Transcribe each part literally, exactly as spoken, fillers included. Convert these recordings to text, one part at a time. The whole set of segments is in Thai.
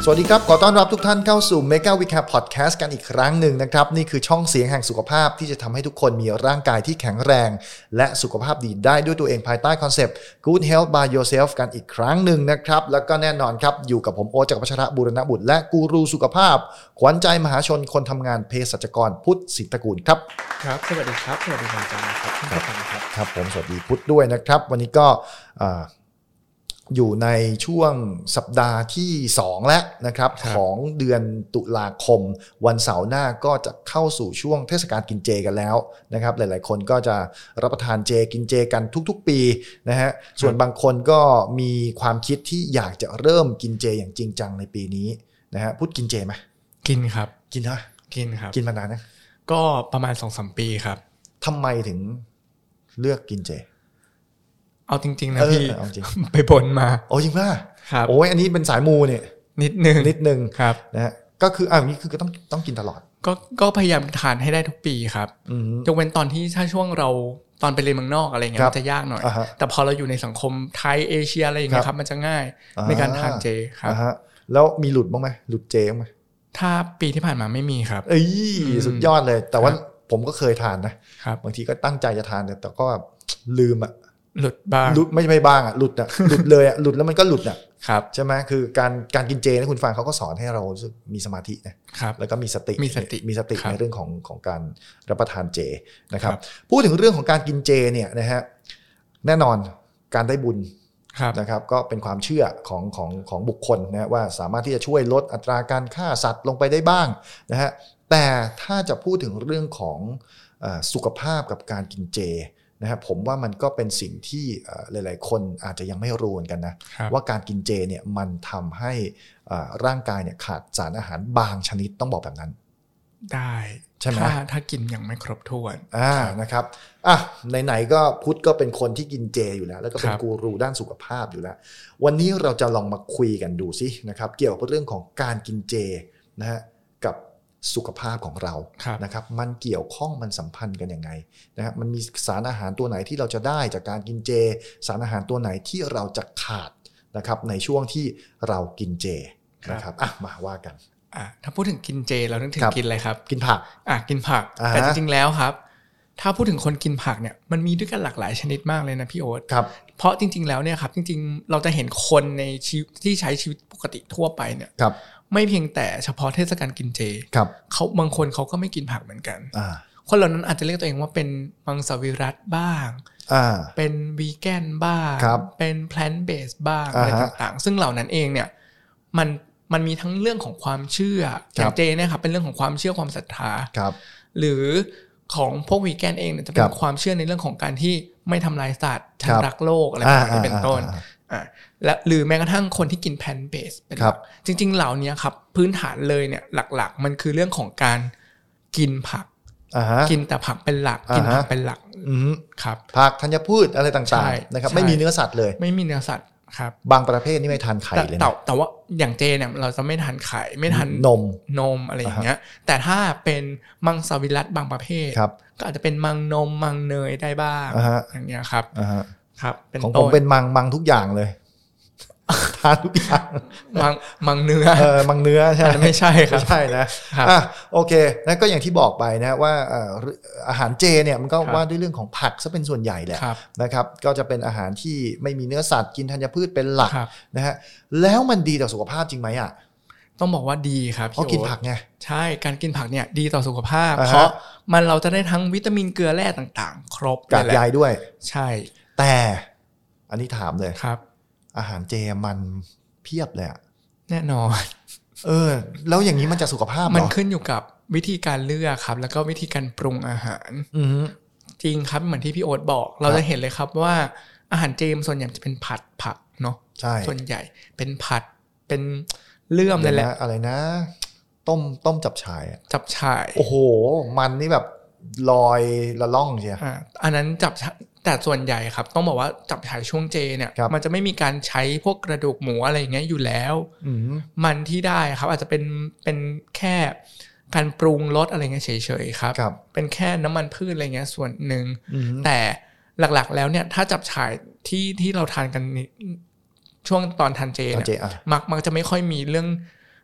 สวัสดีครับขอต้อนรับทุกท่านเข้าสู่ Mega Recap Podcast กันอีกครั้งหนึ่งนะครับนี่คือช่องเสียงแห่งสุขภาพที่จะทำให้ทุกคนมีร่างกายที่แข็งแรงและสุขภาพดีได้ด้วยตัวเองภายใต้คอนเซปต์ Good Health by Yourself กันอีกครั้งหนึ่งนะครับแล้วก็แน่นอนครับอยู่กับผมโอ๊ต จักรพัชรบูรณบุตรและกูรูสุขภาพขวัญใจมหาชนคนทำงานเภสัชกรพุทธสิทธกูลครับครับสวัสดีครับสวัสดีครับอาจารย์ครับครับครับผมสวัสดีพุทธด้วยนะครับวันนี้ก็อยู่ในช่วงสัปดาห์ที่สองแล้วนะครับของเดือนตุลาคมวันเสาร์หน้าก็จะเข้าสู่ช่วงเทศกาลกินเจกันแล้วนะครับหลายๆคนก็จะรับประทานเจกินเจกันทุกๆปีนะฮะส่วนบางคนก็มีความคิดที่อยากจะเริ่มกินเจอย่างจริงจังในปีนี้นะฮะพุทธกินเจไหมกินครับกินนะกินครับกินมานานนะก็ประมาณ สองถึงสาม ปีครับทำไมถึงเลือกกินเจเอาจริงๆนะพี่ไปบนมาโอ้จริงป่ะครับโอ้ยอันนี้เป็นสายมูเนี่ยนิดนึงนิดนึงครับนะฮะก็คืออ่านี้คือต้องต้องกินตลอดก็ก็พยายามทานให้ได้ทุกปีครับยกเว้นตอนที่ถ้าช่วงเราตอนไปเรียนเมืองนอกอะไรเงี้ยมันจะยากหน่อยแต่พอเราอยู่ในสังคมไทยเอเชียอะไรอย่างเงี้ยครับมันจะง่ายในการทานเจครับแล้วมีหลุดบ้างไหมหลุดเจบ้างไหมถ้าปีที่ผ่านมาไม่มีครับเอ้ยสุดยอดเลยแต่ว่าผมก็เคยทานนะบางทีก็ตั้งใจจะทานแต่ก็ลืมอะหลุดบ้างหลุดไม่ไม่บ้างอ่ะหลุดอ่ะหลุดเลยอ่ะหลุดแล้วมันก็หลุดอ่ะครับใช่ไหมคือการการกินเจนะคุณฟังเขาก็สอนให้เรามีสมาธินะครับแล้วก็มีสติมีสติมีสติในเรื่องของของการรับประทานเจนะครับพูดถึงเรื่องของการกินเจเนี่ยนะฮะแน่นอนการได้บุญนะครับก็เป็นความเชื่อของของของบุคคลนะว่าสามารถที่จะช่วยลดอัตราการฆ่าสัตว์ลงไปได้บ้างนะฮะแต่ถ้าจะพูดถึงเรื่องของสุขภาพกับการกินเจนะครับผมว่ามันก็เป็นสิ่งที่หลายๆคนอาจจะยังไม่รู้กันนะว่าการกินเจเนี่ยมันทำให้ร่างกายเนี่ยขาดสารอาหารบางชนิดต้องบอกแบบนั้นได้ใช่ไหมถ้าถ้ากินยังไม่ครบถ้วนอ่านะครับอ่ะไหนๆก็พุทธก็เป็นคนที่กินเจอยู่แล้วแล้วก็เป็นกูรูด้านสุขภาพอยู่แล้ววันนี้เราจะลองมาคุยกันดูสินะครับเกี่ยวกับเรื่องของการกินเจนะฮะกับสุขภาพของเรานะครับมันเกี่ยวข้องมันสัมพันธ์กันยังไงนะครับมันมีสารอาหารตัวไหนที่เราจะได้จากการกินเจสารอาหารตัวไหนที่เราจะขาดนะครับในช่วงที่เรากินเจนะครับอ่ะมาว่ากันอ่ะถ้าพูดถึงกินเจเรานึกถึงกินอะไรครับกินผักอ่ะกินผักแต่จริงๆแล้วครับถ้าพูดถึงคนกินผักเนี่ยมันมีด้วยกันหลากหลายชนิดมากเลยนะพี่โอ๊ตครับเพราะจริงๆแล้วเนี่ยครับจริงๆเราจะเห็นคนในชีวิตที่ใช้ชีวิตปกติทั่วไปเนี่ยไม่เพียงแต่เฉพาะเทศกาลกินเจเขาบางคนเขาก็ไม่กินผักเหมือนกันคนเหล่านั้นอาจจะเรียกตัวเองว่าเป็นมังสวิรัติบ้างเป็นวีแกนบ้างเป็นแพลนท์เบสบ้างอะไรต่างๆซึ่งเหล่านั้นเองเนี่ยมันมันมีทั้งเรื่องของความเชื่ออย่างเจเนี่ยครับเป็นเรื่องของความเชื่อความศรัทธาหรือของพวกวีแกนเองเนี่ยจะเป็นความเชื่อในเรื่องของการที่ไม่ทำลายสัตว์ฉันรักโลกอะไรแบบนี้เป็นต้นและหรือแม้กระทั่งคนที่กินแพลนท์เบสเป็นหลักจริงๆเหล่านี้ครับพื้นฐานเลยเนี่ยหลักๆมันคือเรื่องของการกินผักกินแต่ผักเป็นหลักกินผักเป็นหลักครับผักธัญพืชอะไรต่างๆนะครับไม่มีเนื้อสัตว์เลยไม่มีเนื้อสัตว์ครับบางประเภทนี่ไม่ทานไข่เลยนะแต่ว่าอย่างเจเนี่ยเราจะไม่ทานไข่ไม่ทานนมนมอะไรอย่างเงี้ยแต่ถ้าเป็นมังสวิรัติบางประเภทก็อาจจะเป็นมังนมมังเนยได้บ้างอย่างเงี้ยครับครับของผมเป็นมังมังทุกอย่างเลยทานทุกอย่างมังมังเนื้อเออมังเนื้อใช่ไม่ใช่ครับไม่ใช่นะอ่ะโอเคนั่นก็อย่างที่บอกไปนะว่าอาหารเจเนี่ยมันก็ว่าด้วยเรื่องของผักซะเป็นส่วนใหญ่แหละนะครับก็จะเป็นอาหารที่ไม่มีเนื้อสัตว์กินธัญพืชเป็นหลักนะฮะแล้วมันดีต่อสุขภาพจริงไหมอ่ะต้องบอกว่าดีครับเพราะกินผักไงใช่การกินผักเนี่ยดีต่อสุขภาพเพราะมันเราจะได้ทั้งวิตามินเกลือแร่ต่างๆครบกากใยด้วยใช่แต่อันนี้ถามเลยครับอาหารเจมันเพียบเลยอ่ะแน่นอนเออแล้วอย่างนี้มันจะสุขภาพเหรอมันขึ้นอยู่กับวิธีการเลือกครับแล้วก็วิธีการปรุงอาหารจริงครับเหมือนที่พี่โอ๊ตบอกเราจะเห็นเลยครับว่าอาหารเจส่วนใหญ่จะเป็นผัดผักเนาะส่วนใหญ่เป็นผัดเป็นเลื่อมเลยแหละอะไรนะต้มต้มจับฉ่ายจับฉ่ายโอ้โหมันนี่แบบลอยละล่องเชียวอันนั้นจับแต่ส่วนใหญ่ครับต้องบอกว่าจับฉ่ายช่วงเจเนี่ยมันจะไม่มีการใช้พวกกระดูกหมูอะไรอย่างเงี้ยอยู่แล้วมันที่ได้ครับอาจจะเป็นเป็นแค่การปรุงรสอะไรเงี้ยเฉยๆครับเป็นแค่น้ำมันพืชอะไรเงี้ยส่วนหนึ่งแต่หลักๆแล้วเนี่ยถ้าจับฉ่ายที่ที่เราทานกันช่วงตอนทานเจเนี่ยมักมักจะไม่ค่อยมีเรื่อง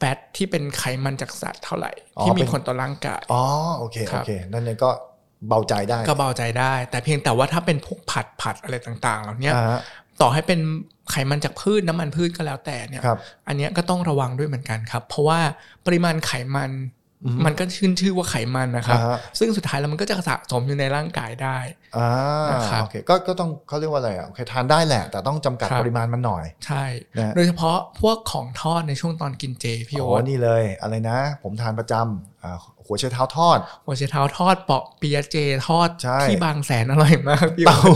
แฟตที่เป็นไขมันจากสัตว์เท่าไหร่ที่มีผลต่อร่างกายอ๋อโอเคโอเคนั่นเองก็เบาใจได้ก็เบาใจได้แต่เพียงแต่ว่าถ้าเป็นพวกผัดผัดอะไรต่างๆเหล่านี้ต่อให้เป็นไขมันจากพืชน้ำมันพืชก็แล้วแต่เนี่ยอันนี้ก็ต้องระวังด้วยเหมือนกันครับเพราะว่าปริมาณไขมันมันก็ชื่นชื่อว่าไขมันนะครับซึ่งสุดท้ายแล้วมันก็จะสะสมอยู่ในร่างกายได้อ่าโอเคก็ก็ต้องเขาเรียกว่าอะไรอ่ะโอเคทานได้แหละแต่ต้องจำกัดปริมาณมันหน่อยใช่โดยเฉพาะพวกของทอดในช่วงตอนกินเจพี่โอ๊ตนี่เลยอะไรนะผมทานประจำอ่าหัวไชเท้าทอดหัวไชเท้าทอดเปาะเปียเจทอดที่บางแสนอร่อยมากพี่โอ๊ต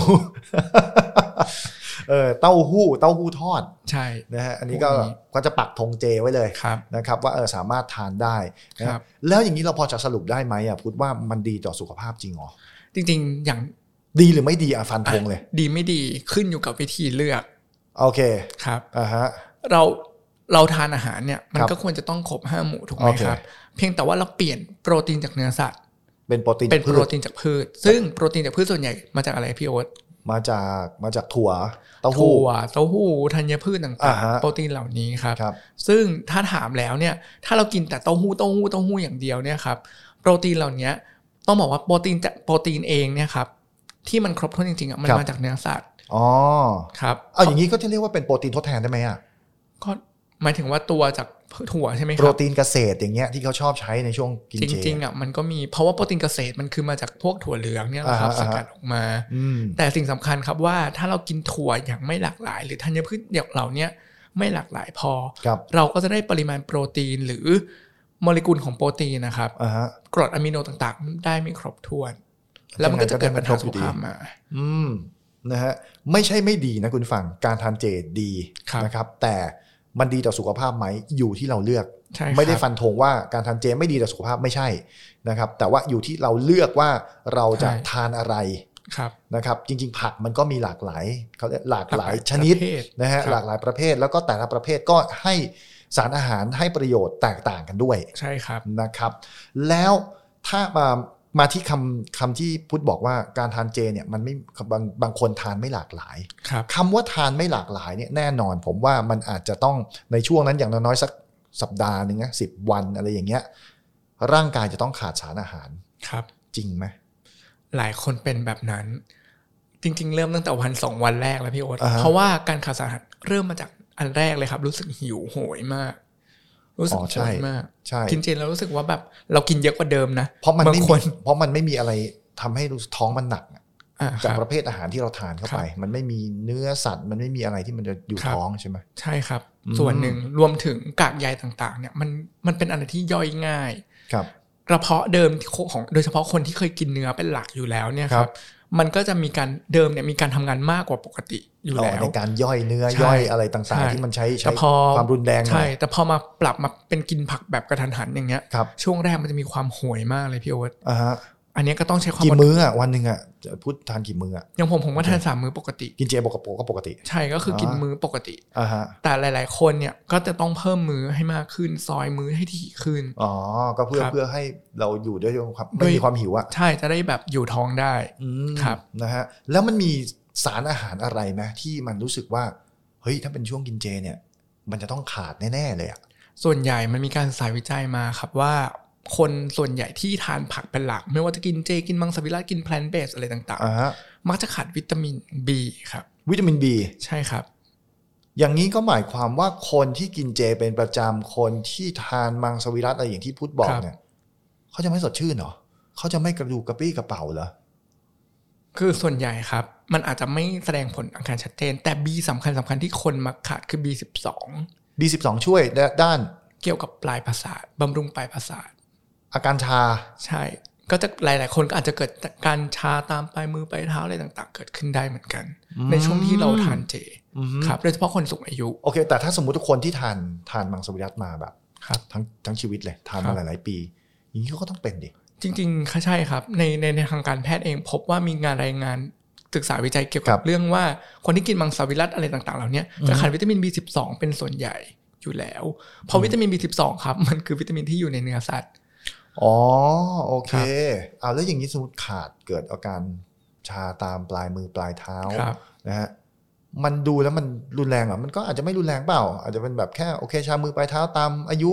เออเต้าหู้เต้าหู้ทอดใช่นะฮะอันนี้ก็ก็จะปักธงเจไว้เลยนะครับว่าเออสามารถทานได้นะครับแล้วอย่างนี้เราพอจะสรุปได้ไหมอ่ะพูดว่ามันดีต่อสุขภาพจริงหรอจริงๆอย่างดีหรือไม่ดีอ่ะฟันธงเลยดีไม่ดีขึ้นอยู่กับวิธีเลือกโอเคครับอ่าฮะเราเราทานอาหารเนี่ยมันก็ควรจะต้องครบห้าหมู่ถูกไหมครับเพียงแต่ว่าเราเปลี่ยนโปรตีนจากเนื้อสัตว์เป็นโปรตีนเป็นโปรตีนจากพืชซึ่งโปรตีนจากพืชส่วนใหญ่มาจากอะไรพี่โอ๊ตมาจากมาจากถั่วเต้าหู้ถั่วเต้าหู้ธัญพืชต่างๆโปรตีนเหล่านี้ครับซึ่งถ้าถามแล้วเนี่ยถ้าเรากินแต่เต้าหู้เต้าหู้เต้าหู้อย่างเดียวเนี่ยครับโปรตีนเหล่านี้ต้องบอกว่าโปรตีนจากโปรตีนเองเนี่ยครับที่มันครบถ้วนจริงๆอ่ะมันมาจากเนื้อสัตว์อ๋อครับเอาอย่างนี้ก็จะเรียกว่าเป็นโปรตีนทดแทนได้ไหมอ่ะก็หมายถึงว่าตัวจากถั่วใช่ไหมครับโปรตีนเกษตรอย่างเงี้ยที่เขาชอบใช้ในช่วงกินเจจริงๆอ่ะมันก็มีเพราะว่าโปรตีนเกษตรมันคือมาจากพวกถั่วเหลืองเนี่ยนะครับสกัดออกมาแต่สิ่งสำคัญครับว่าถ้าเรากินถั่วอย่างไม่หลากหลายหรือธัญพืชอย่างเหล่านี้ไม่หลากหลายพอเราก็จะได้ปริมาณโปรตีนหรือโมเลกุลของโปรตีนนะครับกรดอะมิโนต่างๆได้ไม่ครบถ้วนแล้วมันก็จะเกิดปัญหาสุขภาพมาอืมนะฮะไม่ใช่ไม่ดีนะคุณฟังการทานเจดีนะครับแต่มันดีต่อสุขภาพไหมอยู่ที่เราเลือกไม่ได้ฟันธงว่าการทานเจไม่ดีต่อสุขภาพไม่ใช่นะครับแต่ว่าอยู่ที่เราเลือกว่าเราจะทานอะไรนะครับจริงๆผักมันก็มีหลากหลายเขาเรียกหลากหลายชนิดนะฮะหลากหลายประเภทแล้วก็แต่ละประเภทก็ให้สารอาหารให้ประโยชน์แตกต่างกันด้วยใช่ครับนะครับแล้วถ้ามามาที่คำคำที่พุทธบอกว่าการทานเจเนี่ยมันไม่บางบางคนทานไม่หลากหลายคำว่าทานไม่หลากหลายเนี่ยแน่นอนผมว่ามันอาจจะต้องในช่วงนั้นอย่างน้อยๆสักสัปดาห์นึงนะสิบวันอะไรอย่างเงี้ยร่างกายจะต้องขาดสารอาหารครับจริงไหมหลายคนเป็นแบบนั้นจริงๆเริ่มตั้งแต่วันสองวันแรกแล้วพี่โอ๊ตเพราะว่าการขาดสารอาหารเริ่มมาจากอันแรกเลยครับรู้สึกหิวโหยมากรู้สึกโหยมากกินเจแล้วรู้สึกว่าแบบเรากินเยอะกว่าเดิมนะเพราะมันไม่มีเพราะมันไม่มีอะไรทำให้ท้องมันหนักจากประเภทอาหารที่เราทานเข้าไปมันไม่มีเนื้อสัตว์มันไม่มีอะไรที่มันจะอยู่ท้องใช่ไหมใช่ครับส่วนหนึ่งรวมถึงกากใยต่างๆเนี่ยมันมันเป็นอะไรที่ย่อยง่ายครับกระเพาะเดิมของโดยเฉพาะคนที่เคยกินเนื้อเป็นหลักอยู่แล้วเนี่ยครับมันก็จะมีการเดิมเนี่ยมีการทำงานมากกว่าปกติอยู่แล้วในการย่อยเนื้อย่อยอะไรต่างๆที่มันใช้ใช้ความรุนแรงใช่แต่พอมาปรับมาเป็นกินผักแบบกระทันหันอย่างเงี้ยช่วงแรกมันจะมีความโหยมากเลยพี่โอ๊ตอันนี้ก็ต้องใช้ความกี่มื้ออ่ะวันนึงอ่ะพูดทานกี่มื้ออ่ะอย่างผมผมก็ทานสามมื้อปกติกินเจปกติก็ปกติใช่ก็คือกินมื้อปกติอ่าฮะแต่หลายๆคนเนี่ยก็จะต้องเพิ่มมื้อให้มากขึ้นซอยมื้อให้ถี่ขึ้นอ๋อก็เพื่อเพื่อให้เราอยู่ด้วยความไม่มีความหิวอ่ะใช่จะได้แบบอยู่ท้องได้ครับนะฮะแล้วมันมีสารอาหารอะไรไหมที่มันรู้สึกว่าเฮ้ยถ้าเป็นช่วงกินเจเนี่ยมันจะต้องขาดแน่ๆเลยอ่ะส่วนใหญ่มันมีการศึกษาวิจัยมาครับว่าคนส่วนใหญ่ที่ทานผักเป็นหลักไม่ว่าจะกินเจกินมังสวิรัติกินแพลนต์เบสอะไรต่างๆมักจะขาดวิตามิน B ครับวิตามิน B ใช่ครับอย่างนี้ก็หมายความว่าคนที่กินเจเป็นประจำคนที่ทานมังสวิรัติอะไรอย่างที่พุทธบอกเนี่ยเขาจะไม่สดชื่นเหรอเขาจะไม่กระดูกกระปี้กระเป๋าเหรอคือส่วนใหญ่ครับมันอาจจะไม่แสดงผลอาการชัดเจนแต่ B สำคัญสำคัญที่คนมักขาดคือ บี สิบสองบี สิบสอง ช่วยด้านเกี่ยวกับปลายประสาทบำรุงปลายประสาทอาการชาใช่ก็จะหลายๆคนก็อาจจะเกิดการชาตามปลายมือปลายเท้าอะไรต่างๆเกิดขึ้นได้เหมือนกันในช่วงที่เราทานเจครับโดยเฉพาะคนสูงอายุโอเคแต่ถ้าสมมุติทุกคนที่ทานทานมังสวิรัติมาแบบทั้งทั้งชีวิตเลยทานมาหลายๆปีอย่างนี้ก็ต้องเป็นดิจริงๆใช่ครับในในในทางการแพทย์เองพบว่ามีงานรายงานศึกษาวิจัยเกี่ยวกับเรื่องว่าคนที่กินมังสวิรัติอะไรต่างๆเหล่านี้จะขาดวิตามิน บี สิบสอง เป็นส่วนใหญ่อยู่แล้วเพราะวิตามิน บี สิบสอง ครับมันคือวิตามินที่อยู่ในเนื้อสัตว์อ๋อโอเคเอาแล้วอย่างนี้สมมติขาดเกิดอาการชาตามปลายมือปลายเท้านะฮะมันดูแล้วมันรุนแรงอ่ะมันก็อาจจะไม่รุนแรงเปล่าอาจจะเป็นแบบแค่โอเคชามือปลายเท้าตามอายุ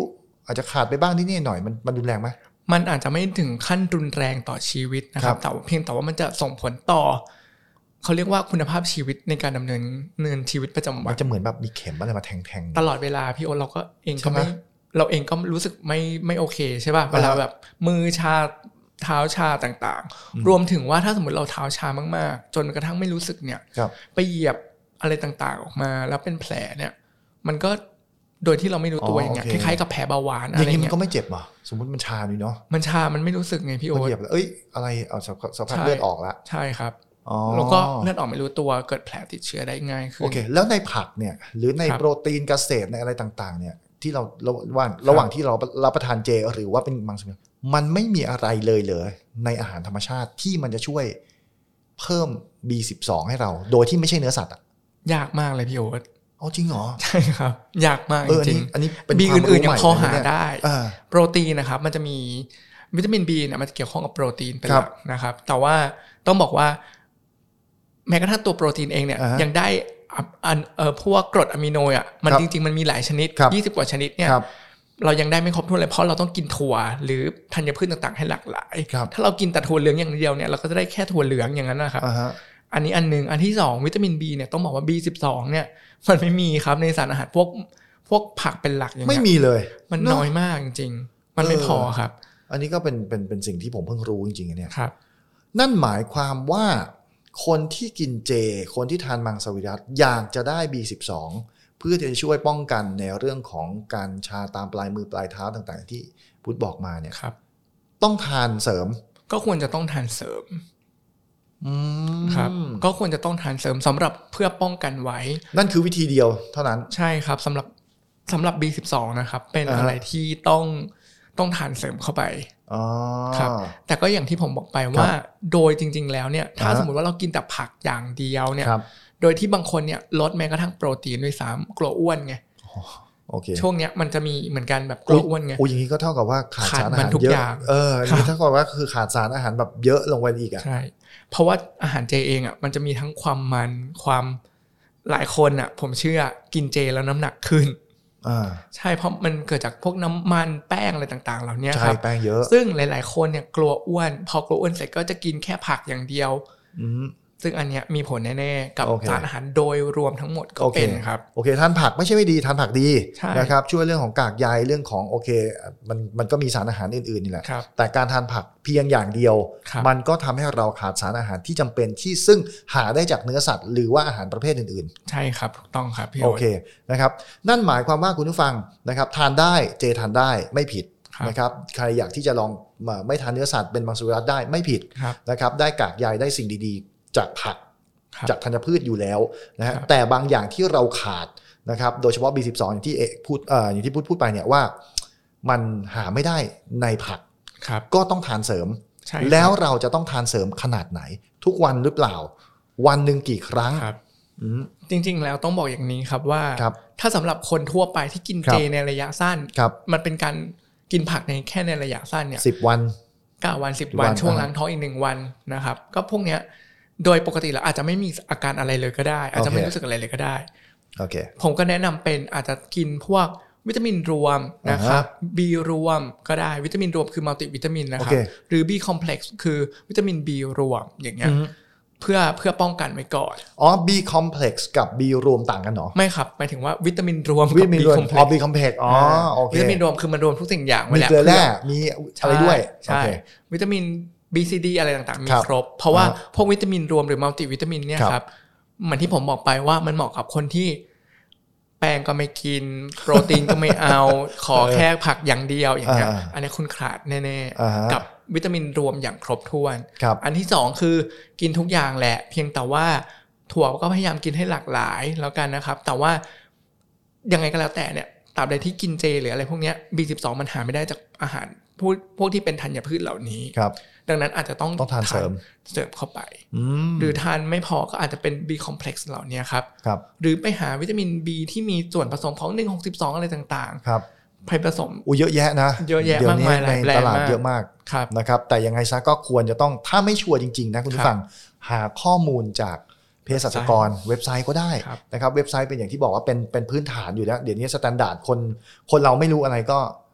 อาจจะขาดไปบ้างนิดหน่อยมันมันรุนแรงไหมมันอาจจะไม่ถึงขั้นรุนแรงต่อชีวิตนะครับแต่เพียงแต่ว่ามันจะส่งผลต่อเขาเรียกว่าคุณภาพชีวิตในการดำเนินเนินชีวิตประจำวันมันจะเหมือนแบบมีเข็มอะไรมาแทงๆตลอดเวลาพี่โอ๊ตเราก็เองก็ไม่เราเองก็รู้สึกไม่ไม่โอเคใช่ป่ะเวลาแบบมือชาเท้าชาต่างๆรวมถึงว่าถ้าสมมติเราเท้าชามากๆจนกระทั่งไม่รู้สึกเนี่ยไปเหยียบอะไรต่างๆออกมาแล้วเป็นแผลเนี่ยมันก็โดยที่เราไม่รู้ตัวอย่างเงี้ยคล้ายๆกับแผลเบาหวานอะไรเงี้ยอย่างนี้มันก็ไม่เจ็บหรอสมมติมันชาอยู่เนาะมันชามันไม่รู้สึกไงพี่โอ๊ตเหยียบเอ้ยอะไรเอาสภาพเลือดออกละใช่ครับแล้วก็เลือดออกไม่รู้ตัวเกิดแผลติดเชื้อได้ง่ายขึ้นโอเคแล้วในผักเนี่ยหรือในโปรตีนเกษตรในอะไรต่างๆเนี่ยที่เราระหว่างระหว่างที่เรารับประทานเจหรือว่าเป็นมังสวิรัติมันไม่มีอะไรเลยเลยในอาหารธรรมชาติที่มันจะช่วยเพิ่ม บี สิบสอง ให้เราโดยที่ไม่ใช่เนื้อสัตว์อ่ะยากมากเลยพี่โอ๊ตอ๋อจริงเหรอใช่ครับยากมากจริงอันนี้บีอื่นๆยังพอหาได้โปรตีนนะครับมันจะมีวิตามิน B เนี่ยมันจะเกี่ยวข้องกับโปรตีนเป็นหลักนะครับแต่ว่าต้องบอกว่าแม้กระทั่งตัวโปรตีนเองเนี่ยยังได้อันเอ่อพวกกรดอะมิโนอ่ะมันจริงๆมันมีหลายชนิดยี่สิบกว่าชนิดเนี่ยเรายังได้ไม่ครบถ้วนเลยเพราะเราต้องกินถั่วหรือธัญพืชต่างๆให้หลากหลายถ้าเรากินแต่ถั่วเหลืองอย่างเดียวเนี่ยเราก็จะได้แค่ถั่วเหลืองอย่างนั้นนะครับอันนี้อันนึงอันที่สองวิตามิน B เนี่ยต้องบอกว่า บี สิบสอง เนี่ยมันไม่มีครับในสารอาหารพวกพวกผักเป็นหลักอย่างเงี้ยไม่มีเลยมันน้อยมากจริงๆมันไม่พอครับอันนี้ก็เป็นเป็นเป็นสิ่งที่ผมเพิ่งรู้จริงๆเนี่ยครับนั่นหมายความว่าคนที่กินเจคนที่ทานมังสวิรัติอยากจะได้ บี สิบสอง เพื่อที่จะช่วยป้องกันในเรื่องของการชาตามปลายมือปลายเท้าต่างๆที่พุทธบอกมาเนี่ยต้องทานเสริมก็ควรจะต้องทานเสริมครับก็ควรจะต้องทานเสริมสำหรับเพื่อป้องกันไว้นั่นคือวิธีเดียวเท่านั้นใช่ครับสำหรับสำหรับ บี สิบสอง นะครับเป็นอะไรที่ต้องต้องทานเสริมเข้าไปครับแต่ก็อย่างที่ผมบอกไปว่าโดยจริงๆแล้วเนี่ยถ้าสมมติว่าเรากินแต่ผักอย่างเดียวเนี่ยโดยที่บางคนเนี่ยลดแม้กระทั่งโปรตีนด้วยซ้ำกลัวอ้วนไงช่วงเนี้ยมันจะมีเหมือนกันแบบกลัวอ้วนไงโอ้อย่างนี้ก็เท่ากับว่าขาดสารอาหารเยอะเอออันนี้เท่ากับว่าคือขาดสารอาหารแบบเยอะลงไปอีกอ่ะใช่เพราะว่าอาหารเจเองอ่ะมันจะมีทั้งความมันความหลายคนอ่ะผมเชื่อกินเจแล้วน้ำหนักขึ้นใช่เพราะมันเกิดจากพวกน้ำมันแป้งอะไรต่างๆเหล่านี้ครับใช่แป้งเยอะซึ่งหลายๆคนเนี่ยกลัวอ้วนพอกลัวอ้วนเสร็จก็จะกินแค่ผักอย่างเดียวซึ่งอันเนี้ยมีผลแน่ๆกับสารอาหารโดยรวมทั้งหมดก็เป็นครับโอเคทานผักไม่ใช่ไม่ดีทานผักดีนะครับช่วยเรื่องของกากใยเรื่องของโอเคมันมันก็มีสารอาหารอื่นๆนี่แหละแต่การทานผักเพียงอย่างเดียวมันก็ทำให้เราขาดสารอาหารที่จำเป็นที่ซึ่งหาได้จากเนื้อสัตว์หรือว่าอาหารประเภทอื่นๆใช่ครับถูกต้องครับพี่โอเคนะครับนั่นหมายความว่าคุณผู้ฟังนะครับทานได้เจทานได้ไม่ผิดนะครับใครอยากที่จะลองไม่ทานเนื้อสัตว์เป็นมังสวิรัติได้ไม่ผิดนะครับได้กากใยได้สิ่งดีๆจากผักจากธัญพืชอยู่แล้วนะฮะแต่บางอย่างที่เราขาดนะครับโดยเฉพาะ บี สิบสอง อย่างที่เอกพูดเอ่ออย่างที่พูดพูดไปเนี่ยว่ามันหาไม่ได้ในผักก็ต้องทานเสริมแล้วเราจะต้องทานเสริมขนาดไหนทุกวันหรือเปล่าวันหนึ่งกี่ครั้งจริงๆแล้วต้องบอกอย่างนี้ครับว่าถ้าสำหรับคนทั่วไปที่กินเจในระยะสั้นมันเป็นการกินผักในแค่ในระยะสั้นเนี่ยสิบวันเก้าวันสิบวันช่วงล้างท้องอีกหนึ่งวันนะครับก็พวกเนี้ยโดยปกติแล้วอาจจะไม่มีอาการอะไรเลยก็ได้อาจจะไม่รู้สึกอะไรเลยก็ได้โอเคผมก็แนะนำเป็นอาจจะกินพวกวิตามินรวมนะครับ B รวมก็ได้วิตามินรวมคือมัลติวิตามินนะครับหรือ B complex คือวิตามิน B รวมอย่างเงี้ยเพื่อเพื่อป้องกันไว้ก่อนอ๋อ B complex กับ B รวมต่างกันเหรอไม่ครับหมายถึงว่าวิตามินรวมกับ B complex อ๋อ B complex อ๋อโอเควิตามินรวมคือมันรวมทุกสิ่งอย่างไว้แล้วมีเกลือแร่มีอะไรด้วยใช่วิตามินบี ซี ดี อะไรต่างๆมีครบเพราะว่าพวกวิตามินรวมหรือมัลติวิตามินเนี่ยครับเหมือนที่ผมบอกไปว่ามันเหมาะกับคนที่แป้งก็ไม่กินโปรตีนก็ไม่เอาขอแค่ผักอย่างเดียวอย่างเงี้ยอันนี้คุณขาดแน่ๆกับวิตามินรวมอย่างครบถ้วนอันที่สองคือกินทุกอย่างแหละเพียงแต่ว่าถั่วก็พยายามกินให้หลากหลายแล้วกันนะครับแต่ว่ายังไงก็แล้วแต่เนี่ยตราบใดที่กินเจหรืออะไรพวกเนี้ย บี สิบสอง มันหาไม่ได้จากอาหารพวกพวกที่เป็นธัญพืชเหล่านี้ดังนั้นอาจจะต้องต้องทานเสริมเสริมเข้าไปหรือทานไม่พอก็อาจจะเป็น B complex เหล่านี้ครับหรือไปหาวิตามิน B ที่มีส่วนผสมของหนึ่ง หก สิบสองอะไรต่างๆไปผสมอู้เยอะแยะนะเยอะแยะมากมายหลายแบรนด์ในตลาดเยอะมากนะครับแต่ยังไงซะก็ควรจะต้องถ้าไม่ชัวร์จริงๆนะคุณผู้ฟังหาข้อมูลจากเภสัชกรเว็บไซต์ก็ได้นะครับเว็บไซต์เป็นอย่างที่บอกว่าเป็นเป็นพื้นฐานอยู่แล้วเดี๋ยวนี้สแตนดาร์ดคนคนเราไม่รู้อะไรก็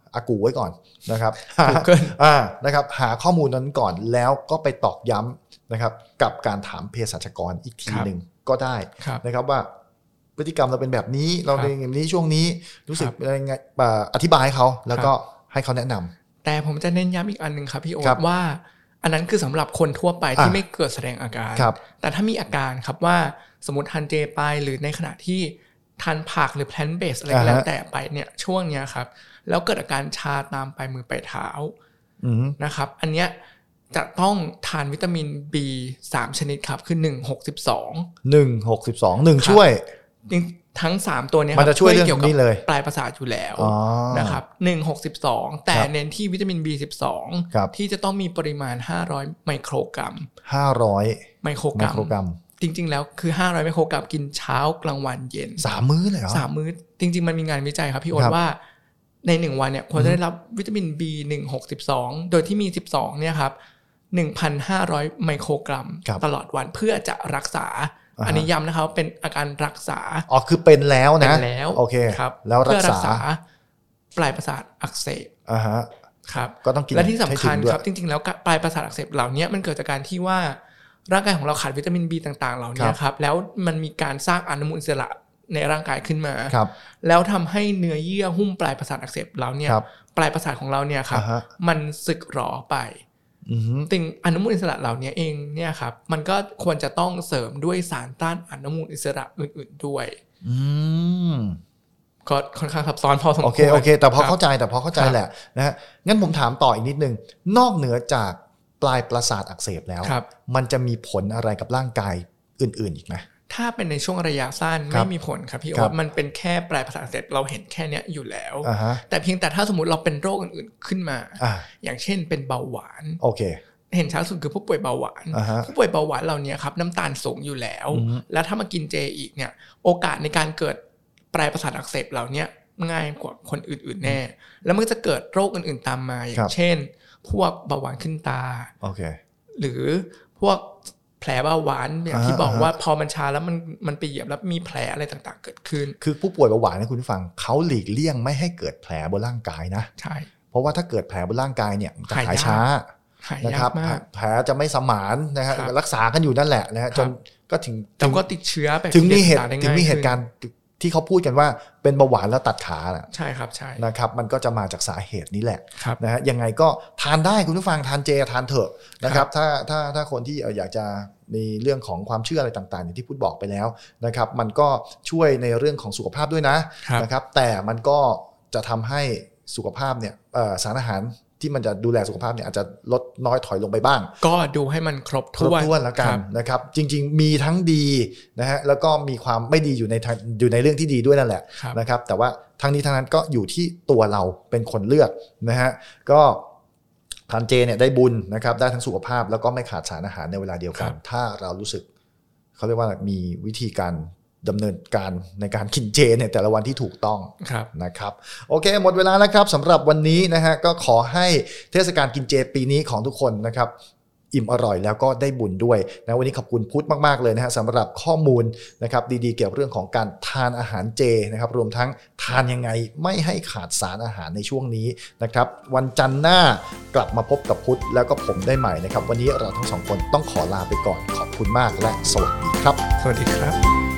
อากูไว้ก่อนนะครับ Google อ่านะครับหาข้อมูลนั้นก่อนแล้วก็ไปตอกย้ำนะครับกับการถามเภสัชกรอีกทีหนึ่งก็ได้นะครับว่าพฤติกรรมเราเป็นแบบนี้เราเป็นอย่างนี้ช่วงนี้รู้สึกอะไรไงอธิบายให้เขาแล้วก็ให้เขาแนะนำแต่ผมจะเน้นย้ำอีกอันนึงครับพี่โอ๊ตว่าอันนั้นคือสำหรับคนทั่วไปที่ไม่เกิดแสดงอาการแต่ถ้ามีอาการครับว่าสมมติทานเจไปหรือในขณะที่ทานผักหรือแพลนท์เบสอะไรก็แล้วแต่ไปเนี่ยช่วงเนี้ยครับแล้วเกิดอาการชาตามปลายมือปลายเท้านะครับอันเนี้ยจะต้องทานวิตามิน บี สาม ชนิดครับคือหนึ่ง หก สิบสองหนึ่ง หก สิบสอง หนึ่งช่วยทั้งสามตัวเนี้ยมันจะช่วยเรื่องนี้เลยปลายประสาทอยู่แล้วนะครับหนึ่ง หก สิบสองแต่เน้นที่วิตามิน บี สิบสอง ที่จะต้องมีปริมาณห้าร้อยไมโครกรัมห้าร้อยไมโครกรัมจริงๆแล้วคือห้าร้อยไมโครกรัมกินเช้ากลางวันเย็นสามมื้อเลยเหรอสามมื้อจริงๆมันมีงานวิจัยครับพี่โอ๊ตว่าในหนึ่งวันเนี่ยควรจะได้รับวิตามิน บี หนึ่ง หก สิบสองโดยที่มีสิบสองเนี่ยครับ หนึ่งพันห้าร้อยไมโครกรัมตลอดวันเพื่อจะรักษาอันนี้ย้ำนะครับเป็นอาการรักษาอ๋อคือเป็นแล้วนะเป็นแล้วโอเคครับแล้วรักษาปลายประสาทอักเสบอ่าฮะครับก็ต้องกินและที่สำคัญครับจริงๆแล้วปลายประสาทอักเสบเหล่านี้มันเกิดจากการที่ว่าร่างกายของเราขาดวิตามิน B ต่างๆเหล่านี้ครับแล้วมันมีการสร้างอนุมูลอิสระในร่างกายขึ้นมาแล้วทำให้เนื้อเยื่อหุ้มปลายประสาทอักเสบเราเนี่ยปลายประสาทของเราเนี่ยครับมันสึกหรอไปติงอนุมูลอิสระเหล่านี้เองเนี่ยครับมันก็ควรจะต้องเสริมด้วยสารต้านอนุมูลอิสระอื่นๆด้วยก็ค่อนข้างซับซ้อนพอสมควรโอเคโอเคแต่พอเข้าใจแต่พอเข้าใจแหละนะฮะงั้นผมถามต่ออีกนิดนึงนอกเหนือจากปลายประสาทอักเสบแล้วมันจะมีผลอะไรกับร่างกายอื่นๆอีกไหมถ้าเป็นในช่วงระยะสั้นไม่มีผลครับพี่โอ๊ตมันเป็นแค่ปลายประสาทอักเสบเราเห็นแค่นี้อยู่แล้วแต่เพียงแต่ถ้าสมมติเราเป็นโรคอื่นๆขึ้นมาอย่างเช่นเป็นเบาหวานโอเคเห็นชัดสุดคือผู้ป่วยเบาหวานผู้ป่วยเบาหวานเหล่านี้ครับน้ำตาลสูงอยู่แล้วแล้วถ้ามากินเจอีกเนี่ยโอกาสในการเกิดปลายประสาทอักเสบเหล่านี้ง่ายกว่าคนอื่นๆแน่แล้วมันจะเกิดโรคอื่นๆตามมาอย่างเช่นพวกเบาหวานขึ้นตาโอเคหรือพวกแผลเบาหวานอย่างที่บอกว่าพอมันชาแล้วมันมันไปเหยียบแล้วมีแผลอะไรต่างๆเกิดขึ้นคือผู้ป่วยเบาหวานนะคุณผู้ฟังเขาหลีกเลี่ยงไม่ให้เกิดแผลบนร่างกายนะใช่เพราะว่าถ้าเกิดแผลบนร่างกายเนี่ยจะหายช้านะครับแผลจะไม่สมานนะฮะรักษากันอยู่นั่นแหละนะฮะจนก็ถึงจนก็ติดเชื้อถึงมีเหตุถึงมีเหตุการณ์ที่เขาพูดกันว่าเป็นเบาหวานแล้วตัดขาน่ะใช่ครับใช่นะครับมันก็จะมาจากสาเหตุนี้แหละนะฮะยังไงก็ทานได้คุณผู้ฟังทานเจทานเถอะนะครับถ้าถ้าถ้าคนที่อยากจะมีเรื่องของความเชื่ออะไรต่างๆอย่างที่พูดบอกไปแล้วนะครับมันก็ช่วยในเรื่องของสุขภาพด้วยนะนะครับแต่มันก็จะทำให้สุขภาพเนี่ยสารอาหารที่มันจะดูแลสุขภาพเนี่ยอาจจะลดน้อยถอยลงไปบ้างก็ดูให้มันครบถ้วนครบถ้วนแล้วกันนะครับจริงๆมีทั้งดีนะฮะแล้วก็มีความไม่ดีอยู่ในอยู่ในเรื่องที่ดีด้วยนั่นแหละนะครับแต่ว่าทั้งนี้ทั้งนั้นก็อยู่ที่ตัวเราเป็นคนเลือกนะฮะก็ทานเจเนี่ยได้บุญนะครับได้ทั้งสุขภาพแล้วก็ไม่ขาดสารอาหารในเวลาเดียวกันถ้าเรารู้สึกเขาเรียกว่ามีวิธีการดำเนินการในการกินเจเนี่ยแต่ละวันที่ถูกต้องนะครับโอเคหมดเวลาแล้วครับสำหรับวันนี้นะฮะก็ขอให้เทศกาลกินเจปีนี้ของทุกคนนะครับอิ่มอร่อยแล้วก็ได้บุญด้วยนะวันนี้ขอบคุณพุทธมากๆเลยนะฮะสำหรับข้อมูลนะครับดีๆเกี่ยวกับเรื่องของการทานอาหารเจนะครับรวมทั้งทานยังไงไม่ให้ขาดสารอาหารในช่วงนี้นะครับวันจันทร์หน้ากลับมาพบกับพุทธแล้วก็ผมได้ใหม่นะครับวันนี้เราทั้งสองคนต้องขอลาไปก่อนขอบคุณมากและสวัสดีครับสวัสดีครับ